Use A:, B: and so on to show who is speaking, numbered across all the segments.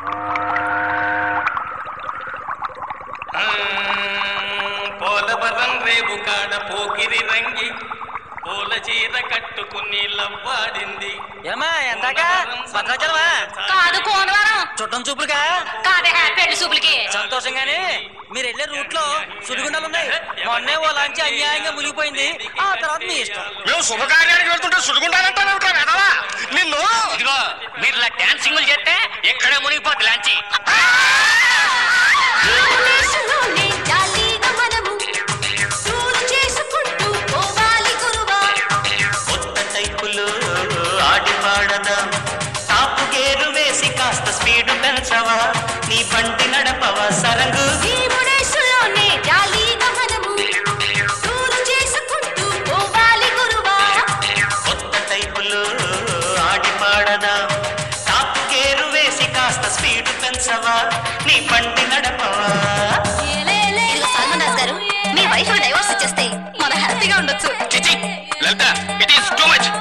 A: పోలవరం రేవు కాడ పోకిరి రంగి పూల చీర కట్టుకుని లవ్వాడింది.
B: ఏమా ఎందాక భద్రాచలమా?
C: కాదు కోనవరం.
B: చుట్టం చూపులుగా?
C: కాదే పెళ్లి చూపులకి.
B: సంతోషంగానే మీరు వెళ్ళే రూట్ లో సుడిగుండాలు ఉన్నాయి. మొన్నే ఓ లాంచి అన్యాయంగా మునిగిపోయింది. ఆ తర్వాత మీ ఇష్టం.
D: మేము శుభకార్యానికి వెళ్తుంటే సుడిగుండాలంటే నిన్ను
A: ఇదిగో మీరు ఇలా డాన్సింగ్ చేస్తే ఎక్కడే మునిగిపోద్ది లాంచి.
E: ఆడి పాడదా తాపు గేరు వేసి కాస్త స్పీడు పెంచవా నీ బండి నడపవా సరంగు కొత్త టైపులు ఆడి పాడదా తాపు గేరు వేసి కాస్త స్పీడు పెంచవా నీ బండి నడపవా.
C: సల్మాన్ గారు మీ వైఫ్ డైవర్స్ ఇచ్చేస్తే మనం హ్యాపీగా ఉండొచ్చు.
D: Lalitha it is too much.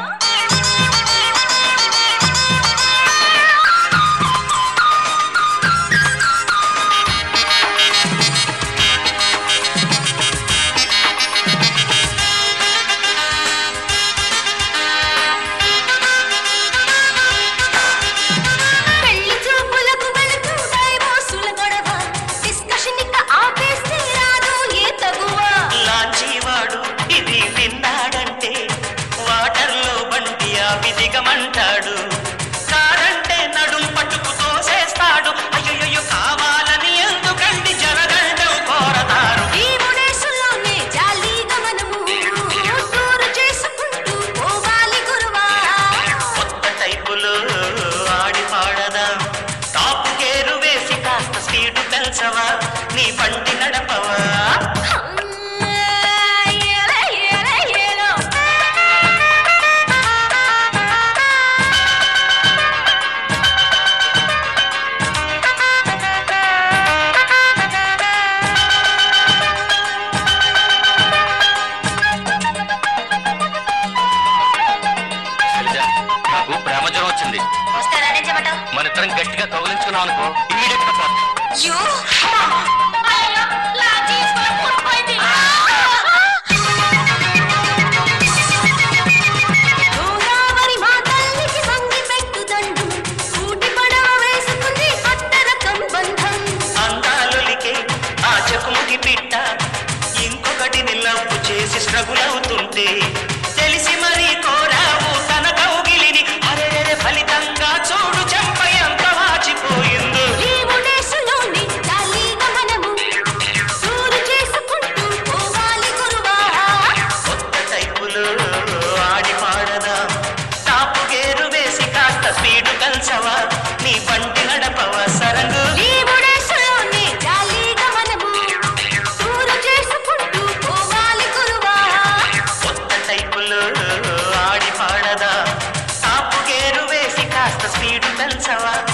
D: దిగమంటాడు కారంటే నడుం పట్టుకు తోసేస్తాడు. అయ్యో కావాలని ఎందుకండి జనగంటూ కోరతారు. కొత్త టైపులు ఆడి పాడదా టాపు గేరు వేసి కాస్త స్పీడు పెంచవా నీ బండి నడపవా. మన ఇద్దరం గట్టిగా కౌలించుకున్నాం అనుకో ఇమ్మీడియట్ గా అందాలొలికే ఆ చెకుముకి పిట్ట ఇంకొకటిని లవ్వు చేసి స్ట్రగుల్ అవుతుంటే తెలిసి మరీ కోరావు తన కౌగిలిని. అరే ఫలితంగా చూడు చెంప ఎంత వాచిపోయిందో. కొత్త టైపులు ఆడి పాడదా తాపు గేరు వేసి కాస్త స్పీడు పెంచవా నీ బండి నడపవా సరంగు. కొత్త టైపులు ఆడి పాడదా తాపు గేరు వేసి కాస్త స్పీడు పెంచవా